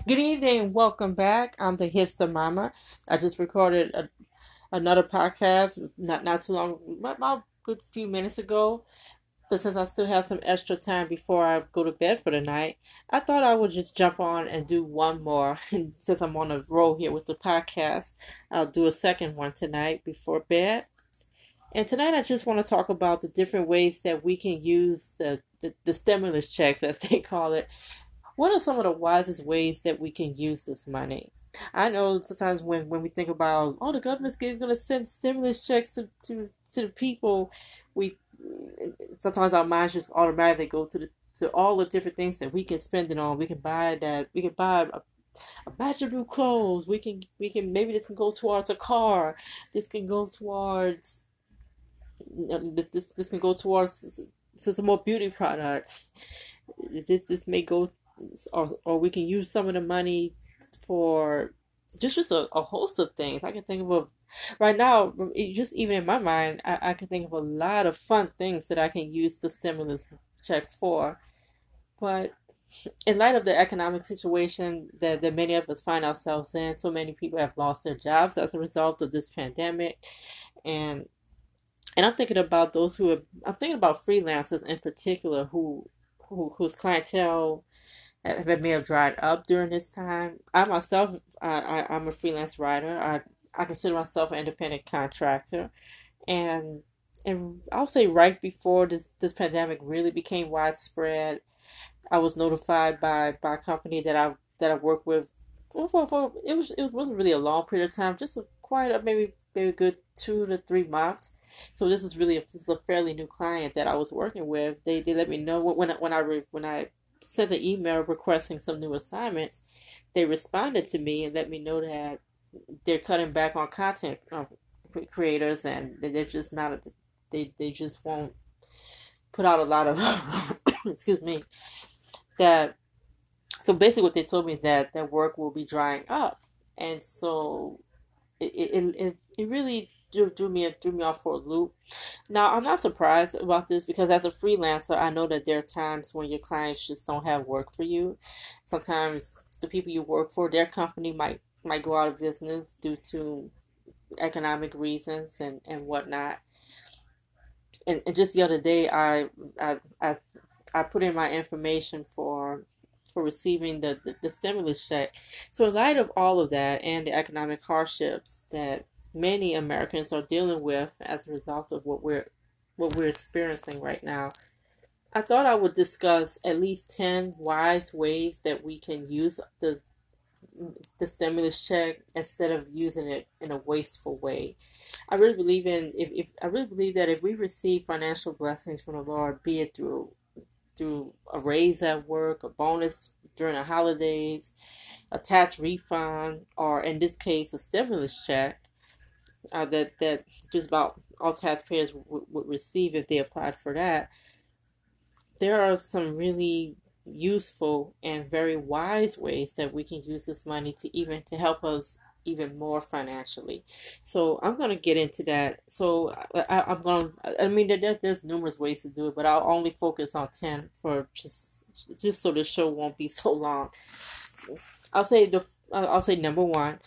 Good evening, welcome back. I'm the Hipster Mama. I just recorded another podcast not too long, about a good few minutes ago. But since I still have some extra time before I go to bed for the night, I thought I would just jump on and do one more. And since I'm on a roll here with the podcast, I'll do a second one tonight before bed. And tonight I just want to talk about the different ways that we can use the stimulus checks, as they call it. What are some of the wisest ways that we can use this money? I know sometimes when we think about, oh, the government's going to send stimulus checks to the people, we sometimes our minds just automatically go to all the different things that we can spend it on. We can buy a batch of new clothes. We can maybe this can go towards a car. This can go towards this can go towards some more beauty products. This may go, or we can use some of the money for just a host of things. I can think of right now, just even in my mind, I can think of a lot of fun things that I can use the stimulus check for. But in light of the economic situation that many of us find ourselves in, so many people have lost their jobs as a result of this pandemic, and I'm thinking about I'm thinking about freelancers in particular whose clientele may have dried up during this time. I myself, I'm a freelance writer. I consider myself an independent contractor, and I'll say right before this pandemic really became widespread, I was notified by a company that I work with for it wasn't really a long period of time, just quite a maybe a good 2 to 3 months. So this is a fairly new client that I was working with. They let me know when I sent an email requesting some new assignments. They responded to me and let me know that they're cutting back on content creators, and they're just not they just won't put out a lot of excuse me, that so basically what they told me is that their work will be drying up. And so it really threw me off for a loop. Now, I'm not surprised about this because as a freelancer, I know that there are times when your clients just don't have work for you. Sometimes the people you work for, their company might go out of business due to economic reasons and whatnot. And just the other day, I I, I put in my information for receiving the stimulus check. So in light of all of that and the economic hardships that many Americans are dealing with as a result of what we're experiencing right now, I thought I would discuss at least 10 wise ways that we can use the stimulus check instead of using it in a wasteful way. I really believe in if I really believe that if we receive financial blessings from the Lord, be it through a raise at work, a bonus during the holidays, a tax refund, or in this case, a stimulus check that just about all taxpayers would receive if they applied for that. There are some really useful and very wise ways that we can use this money to help us even more financially. So I'm going to get into that. So I'm going to, I mean, there's numerous ways to do it, but I'll only focus on 10 for just so the show won't be so long. I'll say number one.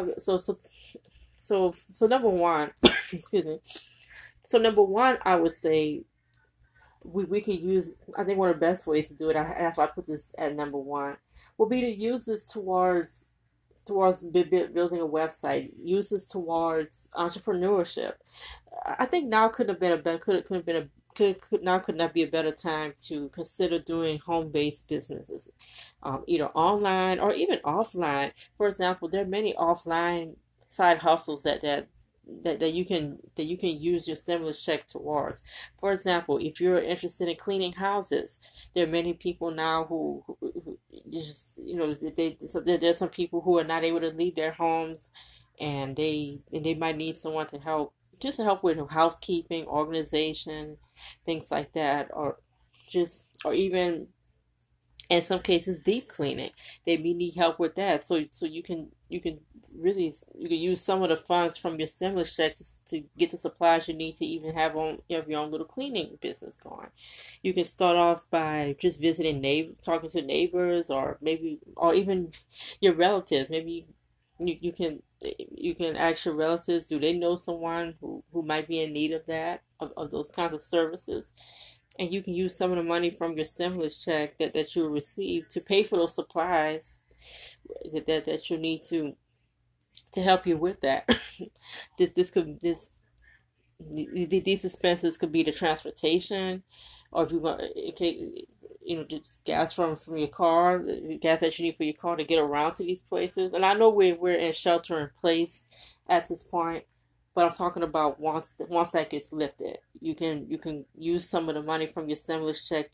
So number one, excuse me. So number one, I would say we can use. I think one of the best ways to do it. That's why I put this at number one. Will be to use this towards building a website. Use this towards entrepreneurship. I think now could have been a better could have been a could now could not be a better time to consider doing home-based businesses, either online or even offline. For example, there are many offline side hustles that you can use your stimulus check towards. For example, if you're interested in cleaning houses, there are many people now who just so there's some people who are not able to leave their homes, and they might need someone to help just to help with housekeeping, organization, things like that, or even in some cases deep cleaning. They may need help with that. So you can really you can use some of the funds from your stimulus check to get the supplies you need to even have your own little cleaning business going. You can start off by just visiting talking to neighbors, or maybe or even your relatives. Maybe you can ask your relatives, do they know someone who might be in need of of those kinds of services? And you can use some of the money from your stimulus check that you receive to pay for those supplies that you need to help you with that. This could this these expenses could be the transportation, or if you want, okay, just gas from your car, the gas that you need for your car to get around to these places. And I know we're in shelter in place at this point, but I'm talking about once that gets lifted, you can use some of the money from your stimulus check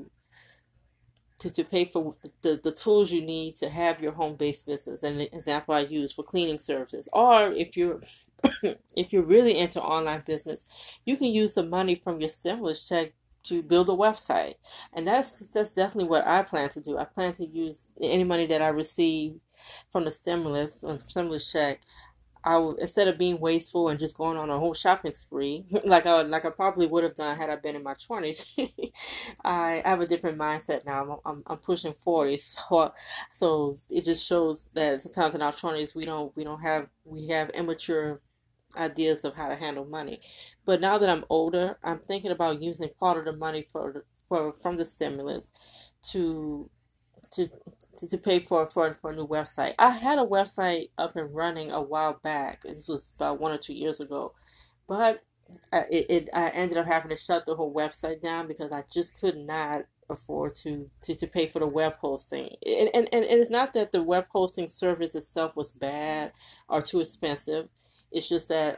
to pay for the tools you need to have your home based business. And the example I use for cleaning services, or if you're if you're really into online business, you can use the money from your stimulus check to build a website. And that's definitely what I plan to do. I plan to use any money that I receive from the stimulus check. I will, instead of being wasteful and just going on a whole shopping spree, like I probably would have done had I been in my 20s. I have a different mindset now. I'm pushing 40, so it just shows that sometimes in our 20s we have immature ideas of how to handle money. But now that I'm older, I'm thinking about using part of the money for from the stimulus to to to pay for a new website. I had a website up and running a while back. This was about 1 or 2 years ago, but I ended up having to shut the whole website down because I just could not afford to pay for the web hosting. And it's not that the web hosting service itself was bad or too expensive. It's just that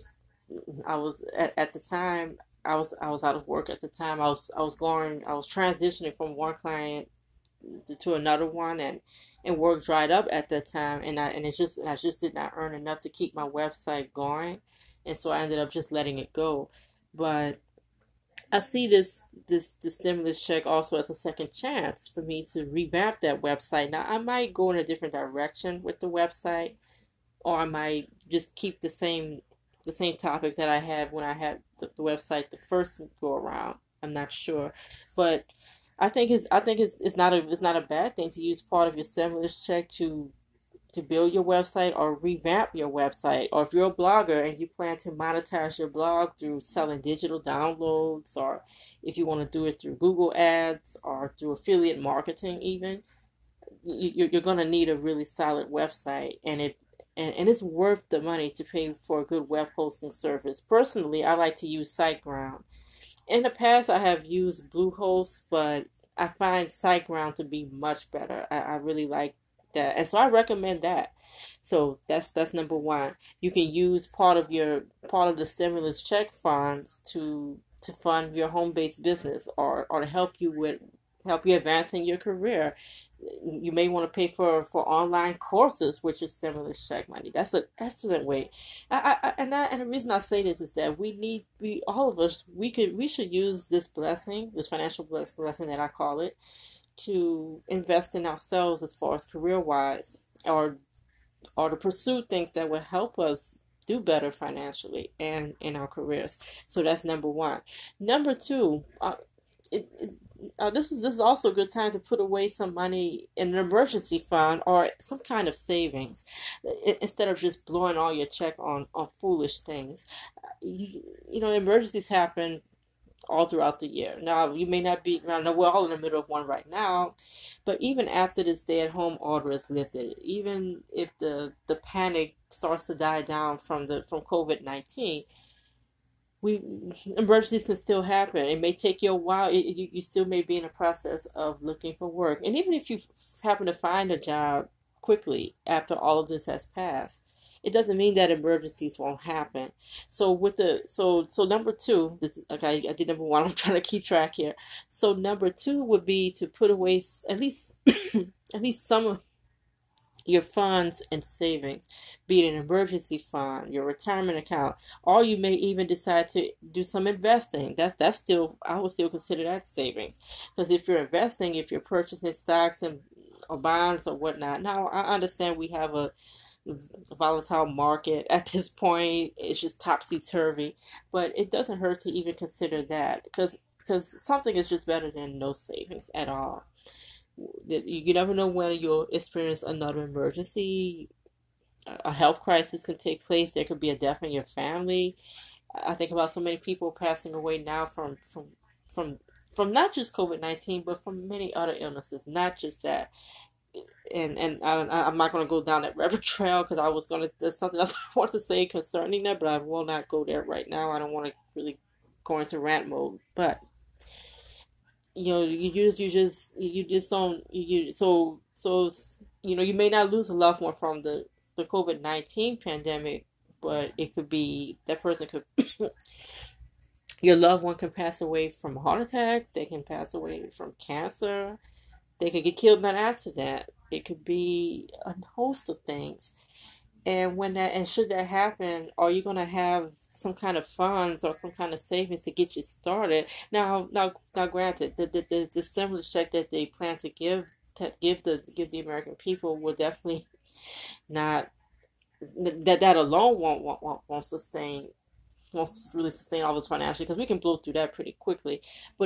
I was at the time I was out of work at the time. I was transitioning from one client to another one, and work dried up at that time, and I just did not earn enough to keep my website going, and so I ended up just letting it go. But I see this stimulus check also as a second chance for me to revamp that website. Now I might go in a different direction with the website, or I might just keep the same topic that I had when I had the website the first go around. I'm not sure, but I think it's not a bad thing to use part of your stimulus check to build your website or revamp your website. Or if you're a blogger and you plan to monetize your blog through selling digital downloads, or if you want to do it through Google Ads or through affiliate marketing, even you're going to need a really solid website, and it's worth the money to pay for a good web hosting service. Personally, I like to use SiteGround. In the past, I have used Bluehost, but I find SiteGround to be much better. I really like that, and so I recommend that. So that's number one. You can use part of the stimulus check funds to fund your home based business, or to help you advance in your career. You may want to pay for online courses with your stimulus check money. That's an excellent way. And the reason I say this is that we all of us we should use this blessing, this financial blessing that I call it, to invest in ourselves as far as career wise, or to pursue things that will help us do better financially and in our careers. So that's number one. Number two, this is also a good time to put away some money in an emergency fund or some kind of savings, instead of just blowing all your check on foolish things. Emergencies happen all throughout the year. Now, you may not be, I know we're all in the middle of one right now, but even after the stay-at-home order is lifted, even if the panic starts to die down from COVID-19, we emergencies can still happen. It may take you a while. You still may be in the process of looking for work, and even if you happen to find a job quickly after all of this has passed, it doesn't mean that emergencies won't happen. So number two, okay, I did number one. I'm trying to keep track here. So number two would be to put away at least at least some your funds and savings, be it an emergency fund, your retirement account, or you may even decide to do some investing. That's still, I would still consider that savings, because if you're investing, if you're purchasing stocks and or bonds or whatnot. Now I understand we have a volatile market at this point. It's just topsy turvy, but it doesn't hurt to even consider that, because something is just better than no savings at all. You never know when you'll experience another emergency. A health crisis can take place. There could be a death in your family. I think about so many people passing away now from from not just COVID-19, but from many other illnesses. Not just that. And I'm not going to go down that rabbit trail, because I was going to, there's something else I want to say concerning that, but I will not go there right now. I don't want to really go into rant mode. But you just don't you you may not lose a loved one from the COVID-19 pandemic, but it could be that person could your loved one can pass away from a heart attack. They can pass away from cancer. They could get killed in an accident. It could be a host of things. And should that happen, are you going to have some kind of funds or some kind of savings to get you started? Now, granted, the stimulus check that they plan to give the American people will definitely not, that alone won't sustain, won't really sustain all this financially, because we can blow through that pretty quickly. But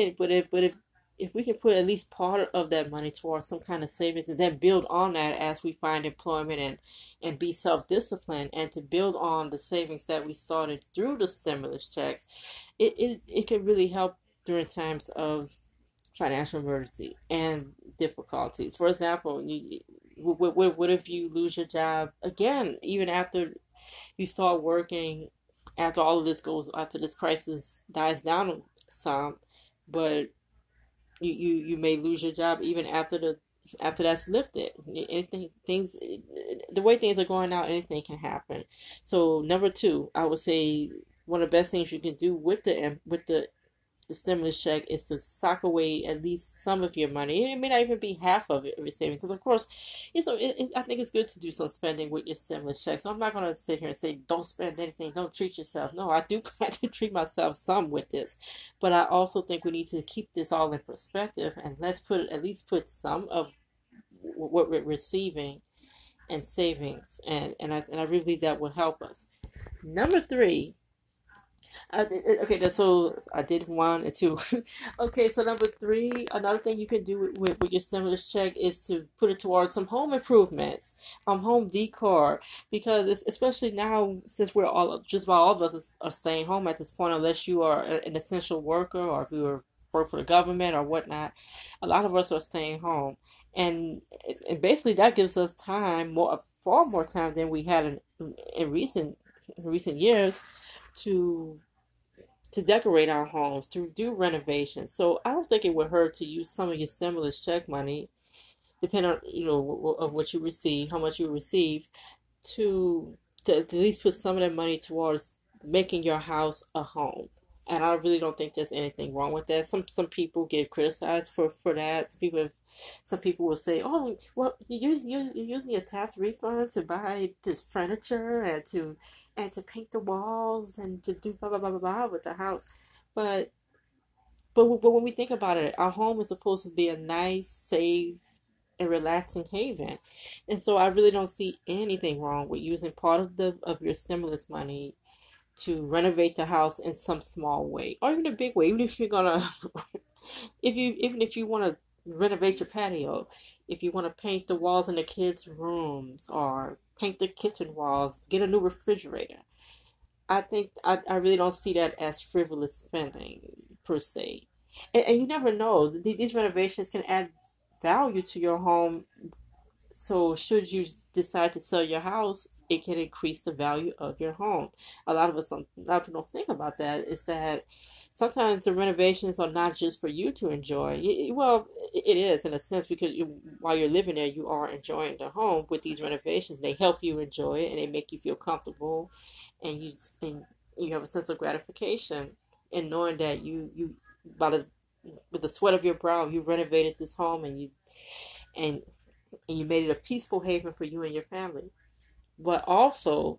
if we can put at least part of that money towards some kind of savings, and then build on that as we find employment, and be self-disciplined, and to build on the savings that we started through the stimulus checks, it can really help during times of financial emergency and difficulties. For example, what if you lose your job again, even after you start working, after all of this goes, after this crisis dies down some, but you may lose your job even after that's lifted. Anything, things, the way things are going now, anything can happen. So number two, I would say one of the best things you can do with the stimulus check is to sock away at least some of your money. It may not even be half of it, every savings, because of course, I think it's good to do some spending with your stimulus check. So I'm not going to sit here and say don't spend anything, don't treat yourself. No, I do plan to treat myself some with this, but I also think we need to keep this all in perspective, and let's at least put some of what we're receiving and savings, and I really believe that will help us. Number three, okay, so I did one and two. Okay, so number three, another thing you can do with your stimulus check is to put it towards some home improvements, home decor, because especially now, since we're all, just about all of us are staying home at this point, unless you are an essential worker, or if you work for the government or whatnot, a lot of us are staying home, and basically that gives us time, far more time than we had in recent years, to decorate our homes, to do renovations. So I don't think it would hurt to use some of your stimulus check money, depending on of what you receive, how much you receive, to to at least put some of that money towards making your house a home. And I really don't think there's anything wrong with that. Some people get criticized for that. Some people will say, "Oh, well, you're using your tax refund to buy this furniture, and to paint the walls, and to do blah blah blah blah blah with the house." But but when we think about it, our home is supposed to be a nice, safe, and relaxing haven, and so I really don't see anything wrong with using part of your stimulus money to renovate the house in some small way, or even a big way. Even if you're gonna, even if you want to renovate your patio, if you want to paint the walls in the kids' rooms, or paint the kitchen walls, get a new refrigerator. I think I really don't see that as frivolous spending per se. And you never know. These renovations can add value to your home. So should you decide to sell your house, it can increase the value of your home. A lot of people don't think about that. Is that sometimes the renovations are not just for you to enjoy. Well, it is in a sense, because while you're living there, you are enjoying the home with these renovations. They help you enjoy it, and they make you feel comfortable, and you have a sense of gratification in knowing that you by the with the sweat of your brow, you renovated this home, and and you made it a peaceful haven for you and your family. But also,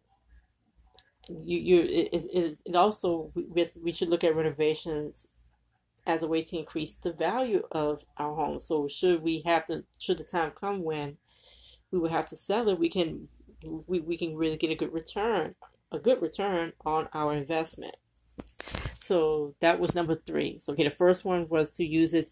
it also we should look at renovations as a way to increase the value of our home. So should the time come when we would have to sell it, we can really get a good return on our investment. So that was number three. So okay, the first one was to use it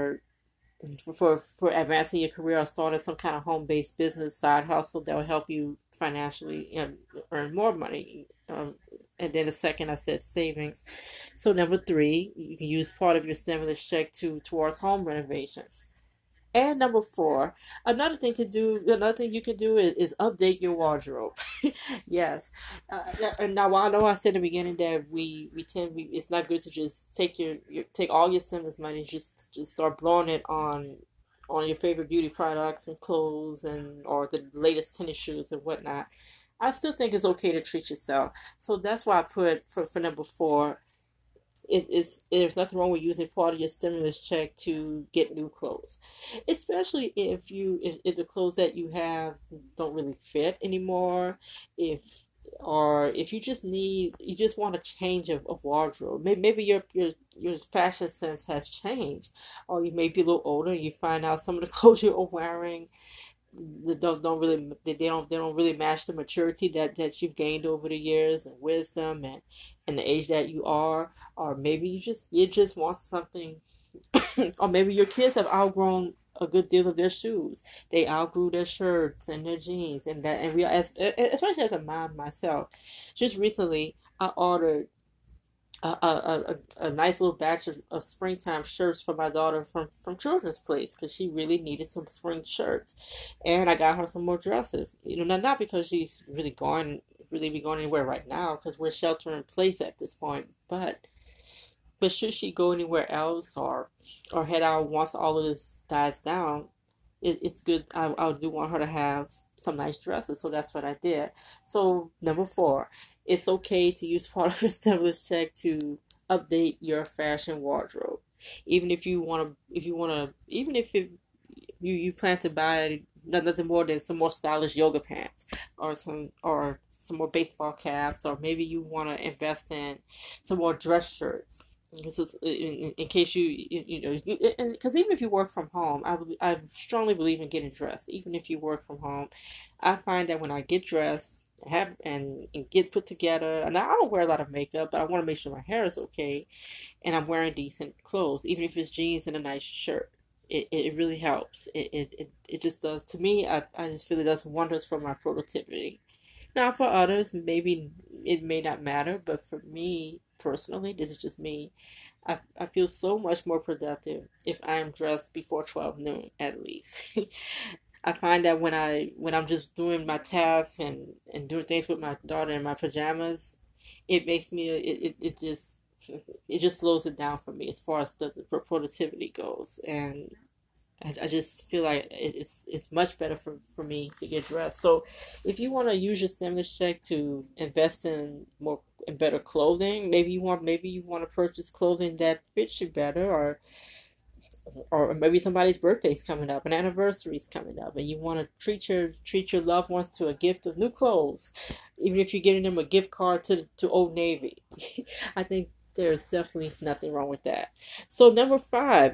for advancing your career or starting some kind of home based business side hustle that will help you financially and earn more money. And then the second, I said savings. So number three, you can use part of your stimulus check towards home renovations. And number four, another thing you can do is update your wardrobe. Yes. And now I know I said in the beginning that it's not good to just take all your stimulus money, just start blowing it on your favorite beauty products and clothes and or the latest tennis shoes and whatnot. I still think it's okay to treat yourself. So that's why I put for number four, there's nothing wrong with using part of your stimulus check to get new clothes, especially if the clothes that you have don't really fit anymore, if or if you just want a change of wardrobe. Maybe your fashion sense has changed, or you may be a little older and you find out some of the clothes you're wearing they don't really match the maturity that you've gained over the years and wisdom and the age that you are, or maybe you just want something, or maybe your kids have outgrown a good deal of their shoes. They outgrew their shirts and their jeans and that, and especially as a mom myself, just recently I ordered a nice little batch of springtime shirts for my daughter from Children's Place because she really needed some spring shirts, and I got her some more dresses. Not because she's really be going anywhere right now because we're sheltering in place at this point, but should she go anywhere else or head out once all of this dies down, it's good. I do want her to have some nice dresses, so that's what I did. So number four, it's okay to use part of your stimulus check to update your fashion wardrobe, even even if you plan to buy nothing more than some more stylish yoga pants or some more baseball caps, or maybe you want to invest in some more dress shirts. In case because even if you work from home, I strongly believe in getting dressed. Even if you work from home, I find that when I get dressed, have and get put together, and I don't wear a lot of makeup, but I want to make sure my hair is okay, and I'm wearing decent clothes, even if it's jeans and a nice shirt. It really helps. It just does to me. I just feel it does wonders for my productivity. Now, for others, maybe it may not matter, but for me personally, this is just me. I feel so much more productive if I am dressed before 12 noon at least. I find that when I'm just doing my tasks and doing things with my daughter in my pajamas, it makes me it just slows it down for me as far as the productivity goes, and I just feel like it's much better for me to get dressed. So if you want to use your stimulus check to invest in more and better clothing, maybe you want to purchase clothing that fits you better, or maybe somebody's birthday's coming up, an anniversary's coming up, and you want to treat your loved ones to a gift of new clothes, even if you're giving them a gift card to Old Navy. I think there's definitely nothing wrong with that. So number five,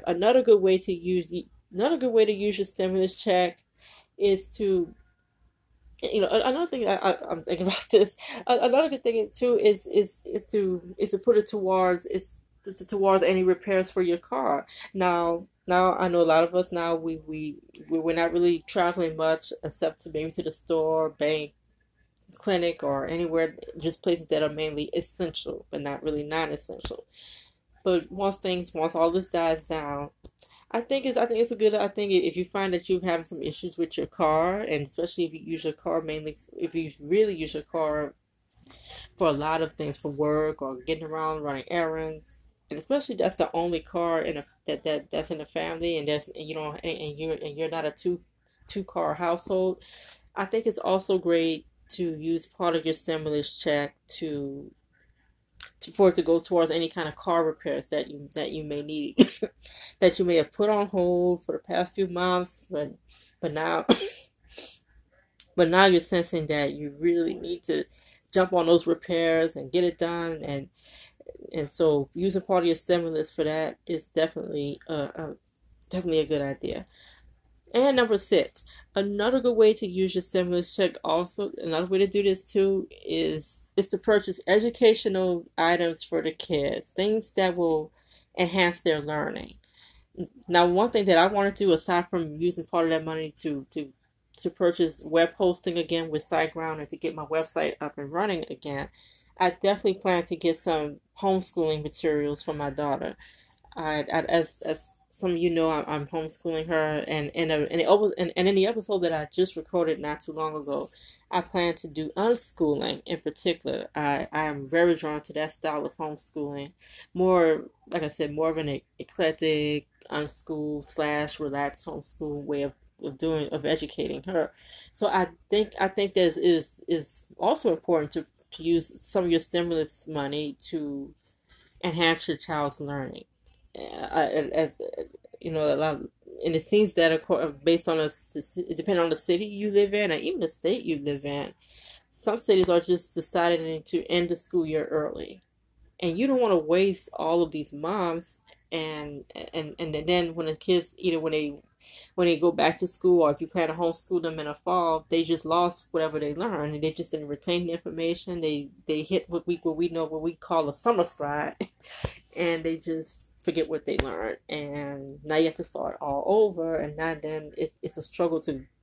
another good way to use your stimulus check is to, another thing I'm thinking about this. Another good thing too is to put it towards any repairs for your car. Now I know a lot of us now we're not really traveling much except maybe to the store, bank, clinic, or anywhere, just places that are mainly essential but not really non-essential. But once all this dies down, I think it's a good. I think if you find that you're having some issues with your car, and especially if you use your car mainly, if you really use your car for a lot of things, for work or getting around, running errands, and especially that's the only car that's in the family, and that's and you know and you're not a two car household. I think it's also great to use part of your stimulus check to for it to go towards any kind of car repairs that you may need, that you may have put on hold for the past few months, but now but now you're sensing that you really need to jump on those repairs and get it done, and so using part of your stimulus for that is definitely a good idea. And number six, another good way to use your stimulus check, also another way to do this too, is to purchase educational items for the kids, things that will enhance their learning. Now, one thing that I want to do aside from using part of that money to purchase web hosting again with SiteGround and to get my website up and running again, I definitely plan to get some homeschooling materials for my daughter. As some of you know, I'm homeschooling her, and in the episode that I just recorded not too long ago, I plan to do unschooling in particular. I am very drawn to that style of homeschooling, more like I said, more of an eclectic unschool slash relaxed homeschool way of educating her. So I think this is also important to use some of your stimulus money to enhance your child's learning. As you know, a lot, and it seems that based on depending on the city you live in, and even the state you live in, some cities are just deciding to end the school year early, and you don't want to waste all of these months. And then when the kids, either when they go back to school, or if you plan to homeschool them in the fall, they just lost whatever they learned, and they just didn't retain the information. They hit what we call a summer slide, and they just forget what they learned, and now you have to start all over, and now then it's a struggle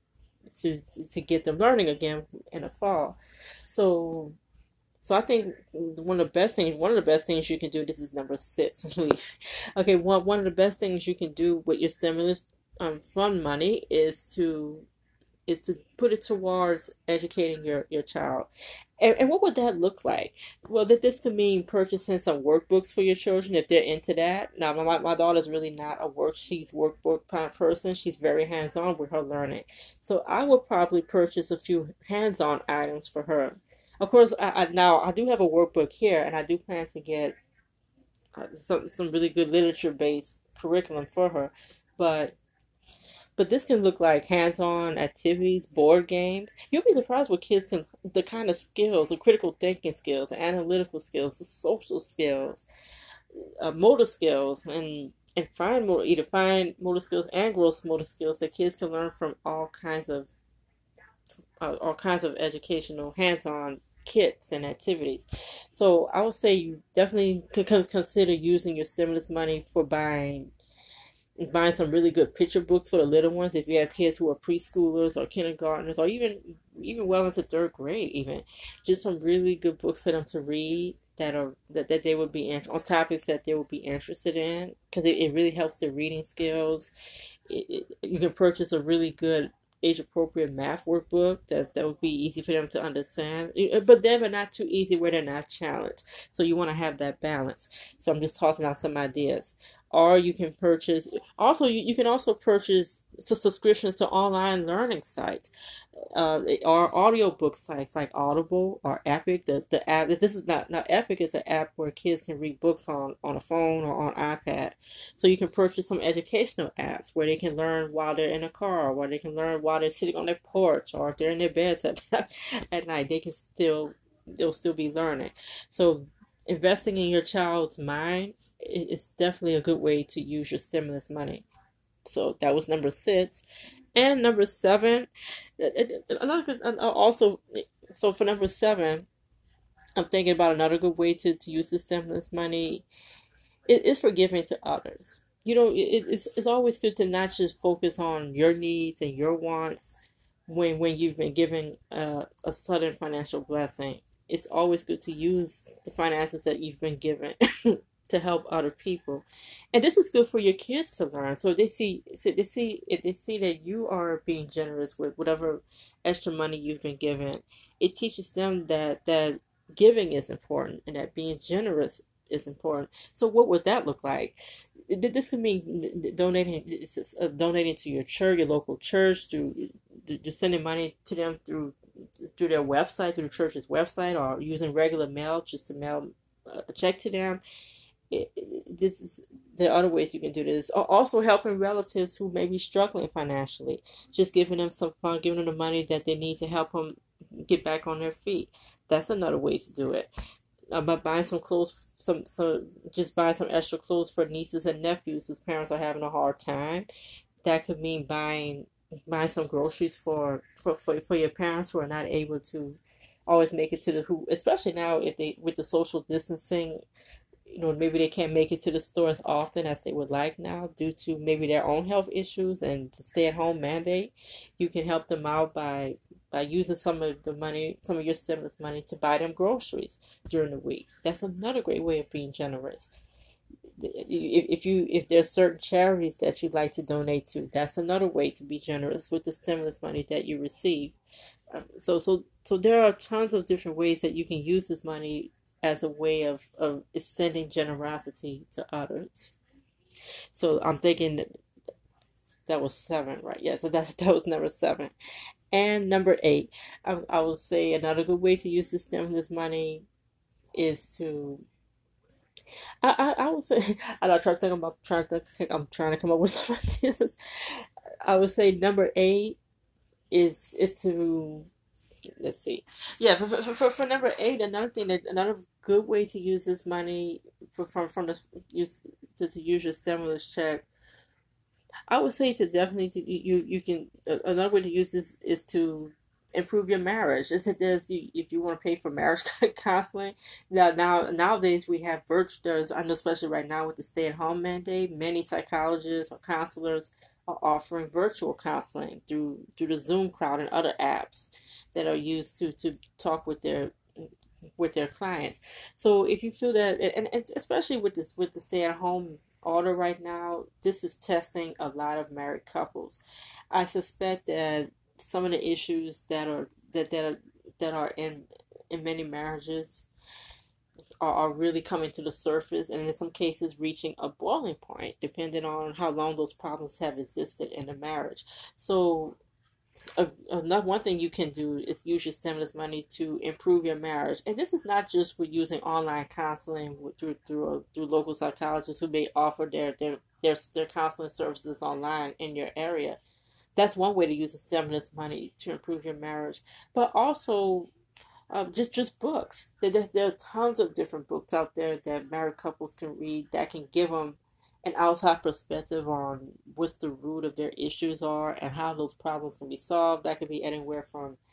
to get them learning again in the fall. So so I think one of the best things you can do. This is number six. Okay, one of the best things you can do with your stimulus fund money is to put it towards educating your child. And what would that look like? Well, that this could mean purchasing some workbooks for your children if they're into that. Now, my daughter's really not a worksheets workbook kind of person. She's very hands-on with her learning. So I would probably purchase a few hands-on items for her. Of course, now I do have a workbook here, and I do plan to get some really good literature-based curriculum for her. But but this can look like hands-on activities, board games. You'll be surprised what kids can, the kind of skills, the critical thinking skills, the analytical skills, the social skills, motor skills, and fine motor skills and gross motor skills that kids can learn from all kinds of educational hands-on kits and activities. So I would say you definitely could consider using your stimulus money for buying some really good picture books for the little ones. If you have kids who are preschoolers or kindergartners, or even well into third grade, even just some really good books for them to read that they would be on topics that they would be interested in, because it really helps their reading skills. You can purchase a really good age appropriate math workbook that would be easy for them to understand, but not too easy where they're not challenged. So you want to have that balance. So I'm just tossing out some ideas. Or you can purchase, also you can also purchase subscriptions to online learning sites, or audiobook sites like Audible or Epic. The app, this is not Epic, is an app where kids can read books on a phone or on iPad. So you can purchase some educational apps where they can learn while they're in a car, or they can learn while they're sitting on their porch, or if they're in their beds at night, they'll still be learning. So investing in your child's mind is definitely a good way to use your stimulus money. So that was number six. And number seven, also, so for number seven, I'm thinking about another good way to use the stimulus money. It is for giving to others. It's always good to not just focus on your needs and your wants when you've been given a sudden financial blessing. It's always good to use the finances that you've been given to help other people, and this is good for your kids to learn. So if they see that you are being generous with whatever extra money you've been given, it teaches them that giving is important and that being generous is important. So what would that look like? This could mean donating to your church, your local church, through just sending money to them through their website, through the church's website, or using regular mail just to mail a check to them. This is, there are other ways you can do this. Also helping relatives who may be struggling financially, just giving them some fun, giving them the money that they need to help them get back on their feet. That's another way to do it. By buying some clothes, some just buying some extra clothes for nieces and nephews whose parents are having a hard time. That could mean buying some groceries for your parents who are not able to always make it to the who, especially now if they with the social distancing, maybe they can't make it to the store as often as they would like now due to maybe their own health issues and the stay-at-home mandate. You can help them out by using some of the money, some of your stimulus money to buy them groceries during the week. That's another great way of being generous. If there's certain charities that you'd like to donate to, that's another way to be generous with the stimulus money that you receive. So there are tons of different ways that you can use this money as a way of extending generosity to others. So I'm thinking that was seven, right? Yeah, so that was number seven. And number eight, I would say another good way to use the stimulus money is to I would say I'm not trying to think about I'm trying to come up with some ideas. I would say number eight is to let's see. Yeah, for number eight, another good way to use this money from the use to use your stimulus check. I would say to definitely to you can another way to use this is to improve your marriage. As it is, if you want to pay for marriage counseling, nowadays we have virtual. I know especially right now with the stay at home mandate, many psychologists or counselors are offering virtual counseling through the Zoom crowd and other apps that are used to talk with their clients. So if you feel that, and especially with the stay at home order right now, this is testing a lot of married couples. I suspect that some of the issues that are in many marriages are really coming to the surface, and in some cases reaching a boiling point, depending on how long those problems have existed in the marriage. So another one thing you can do is use your stimulus money to improve your marriage, and this is not just with using online counseling through local psychologists who may offer their counseling services online in your area. That's one way to use the stimulus money to improve your marriage, but also just books. There are tons of different books out there that married couples can read that can give them an outside perspective on what's the root of their issues are and how those problems can be solved. That could be anywhere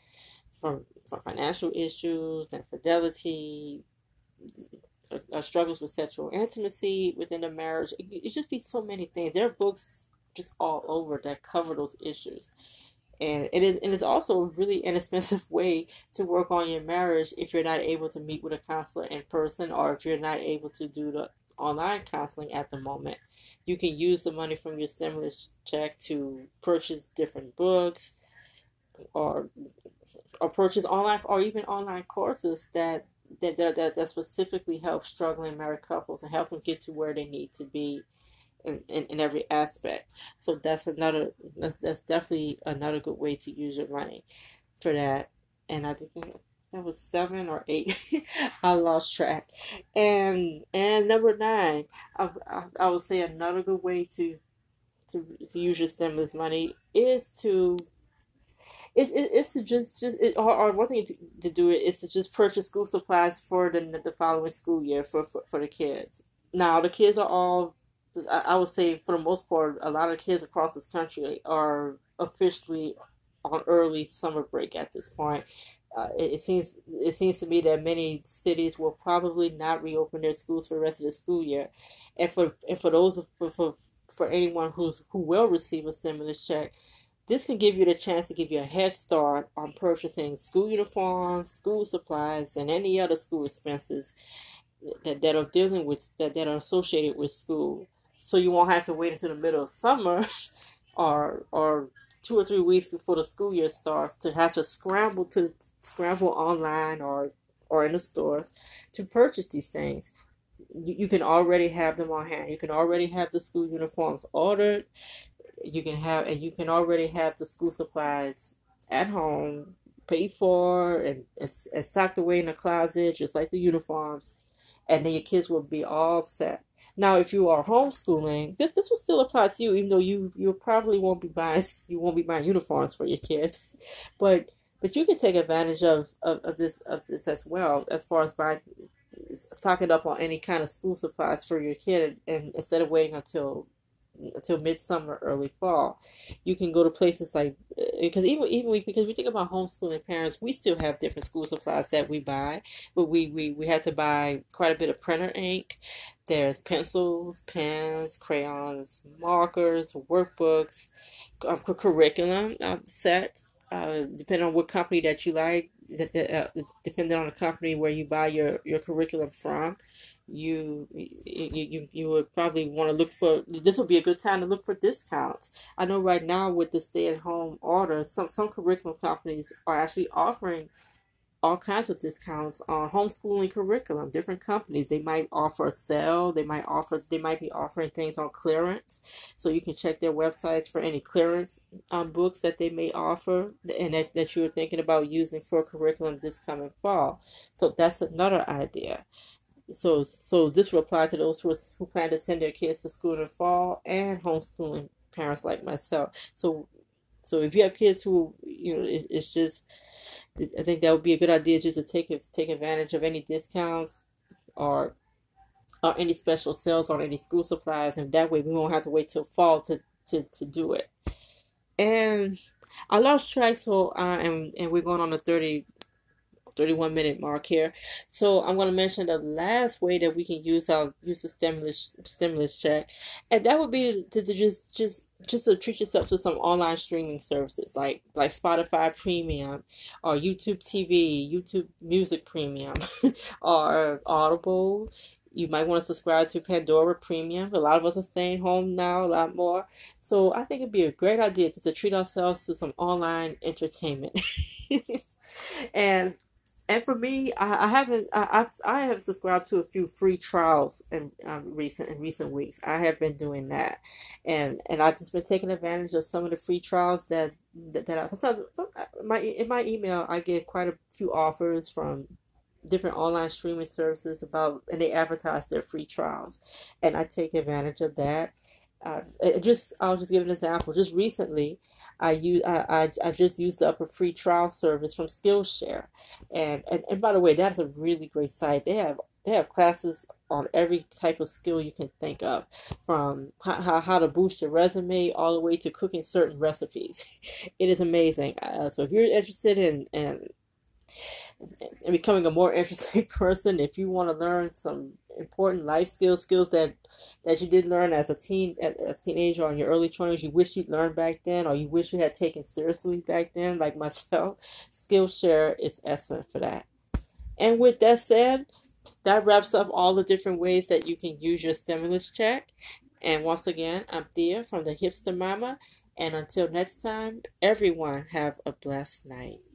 from financial issues, infidelity, struggles with sexual intimacy within the marriage. It just be so many things. There are books just all over that cover those issues. And it's also a really inexpensive way to work on your marriage if you're not able to meet with a counselor in person or if you're not able to do the online counseling at the moment. You can use the money from your stimulus check to purchase different books or purchase online or even online courses that specifically help struggling married couples and help them get to where they need to be in every aspect. So that's definitely another good way to use your money for that. And I think that was seven or eight. I lost track. And number nine, I would say another good way to use your stimulus money is to it's to or one thing to do it is to just purchase school supplies for the following school year for the kids. Now the kids are all I would say for the most part, a lot of kids across this country are officially on early summer break at this point. It seems to me that many cities will probably not reopen their schools for the rest of the school year, and for those for anyone who will receive a stimulus check, this can give you the chance to give you a head start on purchasing school uniforms, school supplies, and any other school expenses that are dealing with that are associated with school. So you won't have to wait until the middle of summer or 2 or 3 weeks before the school year starts to have to scramble online or in the stores to purchase these things. You can already have them on hand. You can already have the school uniforms ordered. You can already have the school supplies at home paid for and socked away in the closet just like the uniforms, and then your kids will be all set. Now, if you are homeschooling, this will still apply to you, even though you probably won't be buying uniforms for your kids, but you can take advantage of this as well, as far as buying stocking up on any kind of school supplies for your kid, and instead of waiting until midsummer, early fall, you can go to places like, because because we think about homeschooling parents, we still have different school supplies that we buy, but we had to buy quite a bit of printer ink. There's pencils, pens, crayons, markers, workbooks, curriculum sets. Depending on what company that you like, depending on the company where you buy your curriculum from, you would probably want to look for. This would be a good time to look for discounts. I know right now with the stay-at-home order, some curriculum companies are actually offering all kinds of discounts on homeschooling curriculum. Different companies, they might offer a sale, they might be offering things on clearance. So you can check their websites for any clearance books that they may offer, and that you're thinking about using for curriculum this coming fall. So that's another idea. So this will apply to those who plan to send their kids to school in the fall, and homeschooling parents like myself. So if you have kids who, it's just, I think that would be a good idea, just to take advantage of any discounts, or any special sales on any school supplies, and that way we won't have to wait till fall to do it. And I lost track, so and we're going on the 31-minute mark here. So I'm going to mention the last way that we can use the stimulus check, and that would be to just to treat yourself to some online streaming services like Spotify Premium, or YouTube TV, YouTube Music Premium, or Audible. You might want to subscribe to Pandora Premium. A lot of us are staying home now, a lot more. So I think it'd be a great idea to treat ourselves to some online entertainment. and and for me, I haven't. I have subscribed to a few free trials in recent weeks. I have been doing that, and I've just been taking advantage of some of the free trials that I sometimes in my email I get quite a few offers from different online streaming services and they advertise their free trials, and I take advantage of that. I'll just give an example. Just recently, I just used up a free trial service from Skillshare, and by the way, that's a really great site. They have classes on every type of skill you can think of, from how to boost your resume all the way to cooking certain recipes. It is amazing. So if you're interested in becoming a more interesting person, if you want to learn some important life skills that you did learn as a teenager, or in your early 20s, you wish you'd learned back then, or you wish you had taken seriously back then, like myself, Skillshare is excellent for that. And with that said, that wraps up all the different ways that you can use your stimulus check. And once again, I'm Thea from the Hipster Mama, and until next time, everyone have a blessed night.